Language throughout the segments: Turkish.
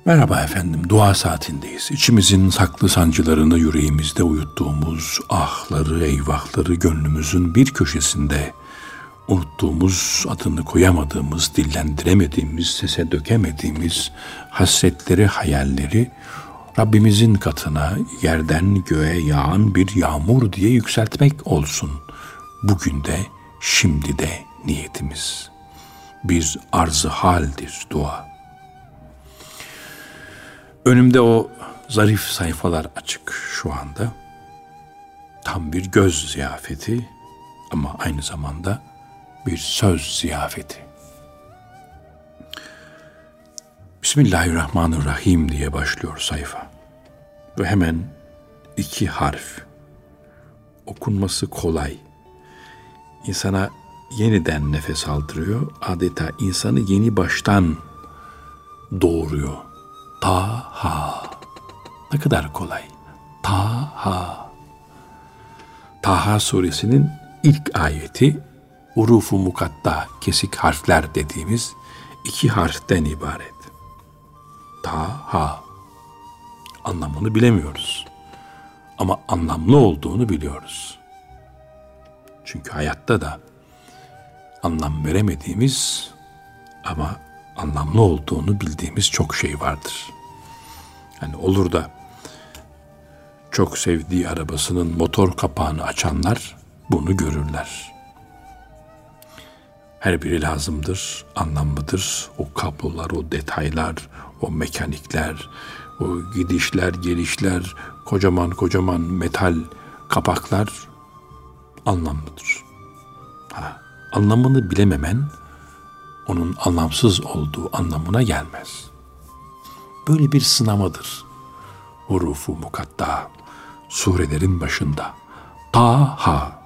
Merhaba efendim, dua saatindeyiz. İçimizin saklı sancılarını yüreğimizde uyuttuğumuz ahları, eyvahları gönlümüzün bir köşesinde unuttuğumuz, adını koyamadığımız, dillendiremediğimiz, sese dökemediğimiz hasretleri, hayalleri Rabbimizin katına yerden göğe yağan bir yağmur diye yükseltmek olsun. Bugün de, şimdi de niyetimiz. Bir arz-ı haldir dua. Önümde o zarif sayfalar açık şu anda. Tam bir göz ziyafeti ama aynı zamanda bir söz ziyafeti. Bismillahirrahmanirrahim diye başlıyor sayfa. Ve hemen 2 harf. Okunması kolay. İnsana yeniden nefes aldırıyor. Adeta insanı yeni baştan doğuruyor. Taha. Ne kadar kolay. Taha. Taha suresinin ilk ayeti hurufu mukatta, kesik harfler dediğimiz 2 harften ibaret. Taha. Anlamını bilemiyoruz. Ama anlamlı olduğunu biliyoruz. Çünkü hayatta da anlam veremediğimiz ama anlamlı olduğunu bildiğimiz çok şey vardır. Yani olur da çok sevdiği arabasının motor kapağını açanlar bunu görürler. Her biri lazımdır, anlamlıdır. O kablolar, o detaylar, o mekanikler, o gidişler, gelişler, kocaman kocaman metal kapaklar anlamlıdır. Anlamını bilememen onun anlamsız olduğu anlamına gelmez. Böyle bir sınamadır. Hurufu mukatta, surelerin başında. Taha.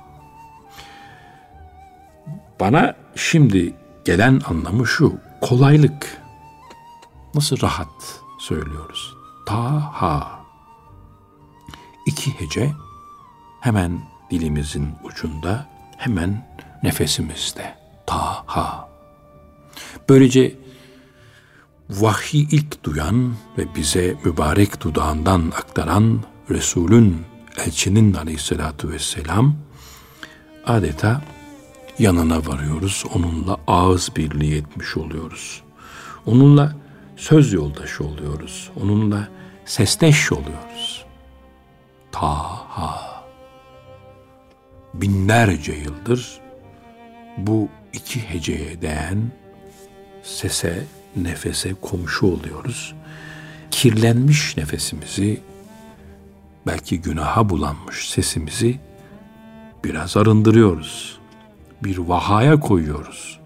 Bana şimdi gelen anlamı şu, kolaylık. Nasıl rahat söylüyoruz. Taha. 2 hece hemen dilimizin ucunda, hemen nefesimizde. Taha. Böylece vahyi ilk duyan ve bize mübarek dudağından aktaran Resulün, elçinin aleyhissalatu vesselam adeta yanına varıyoruz. Onunla ağız birliği etmiş oluyoruz. Onunla söz yoldaşı oluyoruz. Onunla sesteş oluyoruz. Taha. Binlerce yıldır bu 2 heceye değen sese, nefese komşu oluyoruz. Kirlenmiş nefesimizi, belki günaha bulanmış sesimizi biraz arındırıyoruz. Bir vahaya koyuyoruz.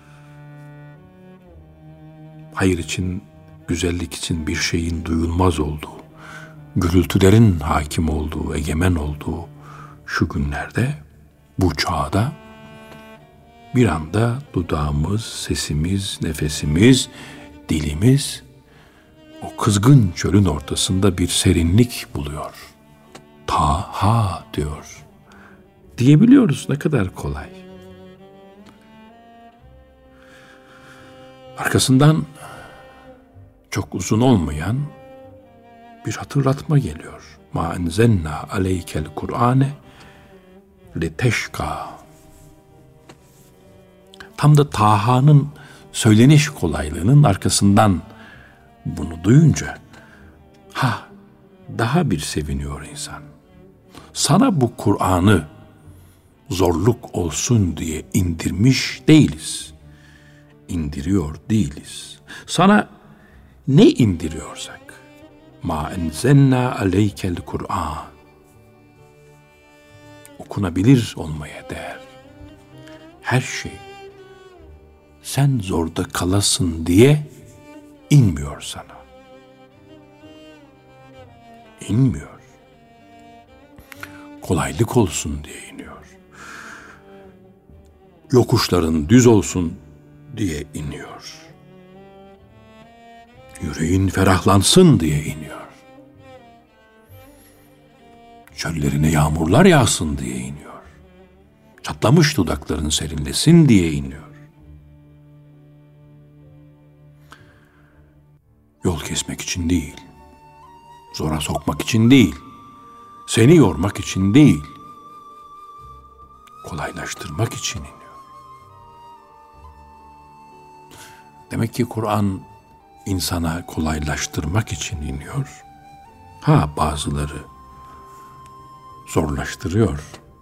Hayır için, güzellik için bir şeyin duyulmaz olduğu, gürültülerin hakim olduğu, egemen olduğu şu günlerde, bu çağda bir anda dudağımız, sesimiz, nefesimiz, dilimiz o kızgın çölün ortasında bir serinlik buluyor. Taha diyor. Diyebiliyoruz, ne kadar kolay. Arkasından çok uzun olmayan bir hatırlatma geliyor. Ma enzenna aleykel Kur'ane leteşka. Tam da Taha'nın söyleniş kolaylığının arkasından bunu duyunca daha bir seviniyor insan. Sana bu Kur'an'ı zorluk olsun diye indirmiş değiliz. İndiriyor değiliz. Sana ne indiriyorsak, ma enzenna aleykel Kur'an, okunabilir olmaya değer her şey sen zorda kalasın diye inmiyor sana. İnmiyor. Kolaylık olsun diye iniyor. Yokuşların düz olsun diye iniyor. Yüreğin ferahlansın diye iniyor. Çöllerine yağmurlar yağsın diye iniyor. Çatlamış dudakların serinlesin diye iniyor. Yol kesmek için değil, zora sokmak için değil, seni yormak için değil, kolaylaştırmak için iniyor. Demek ki Kur'an insana kolaylaştırmak için iniyor. Bazıları zorlaştırıyor.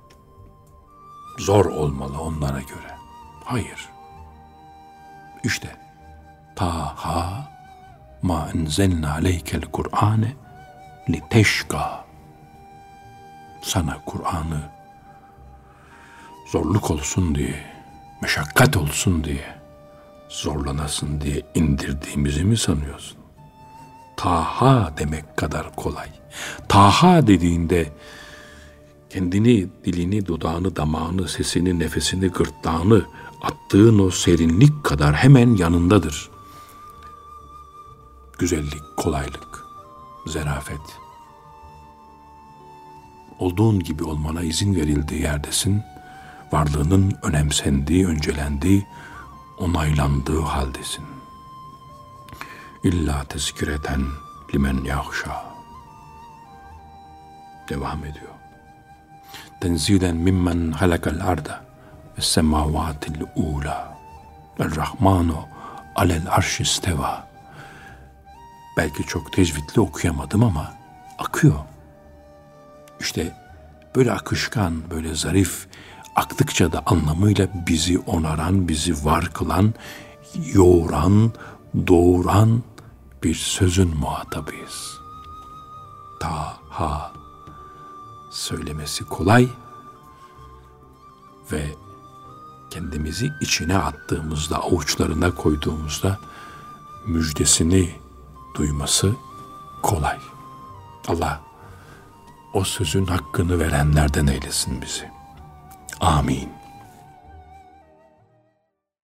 Zor olmalı onlara göre. Hayır. İşte Taha ma enzelna aleykel Kur'ane li teşka. Sana Kur'an'ı zorluk olsun diye, meşakkat olsun diye, zorlanasın diye indirdiğimizi mi sanıyorsun? Taha demek kadar kolay. Taha dediğinde kendini, dilini, dudağını, damağını, sesini, nefesini, gırtlağını attığın o serinlik kadar hemen yanındadır. Güzellik, kolaylık, zarafet. Olduğun gibi olmana izin verildiği yerdesin. Varlığının önemsendiği, öncelendiği, onaylandığı haldesin. İlla tezkireten limen yahşa. Devam ediyor. Tenzilen mimmen halakal arda ve semavatil ula. El-Rahmanu alel arş isteva. Belki çok tecvidli okuyamadım ama akıyor. İşte böyle akışkan, böyle zarif, aktıkça da anlamıyla bizi onaran, bizi var kılan, yoğuran, doğuran bir sözün muhatabıyız. Taha. Söylemesi kolay ve kendimizi içine attığımızda, avuçlarına koyduğumuzda müjdesini duyması kolay. Allah o sözün hakkını verenlerden eylesin bizi. Amin.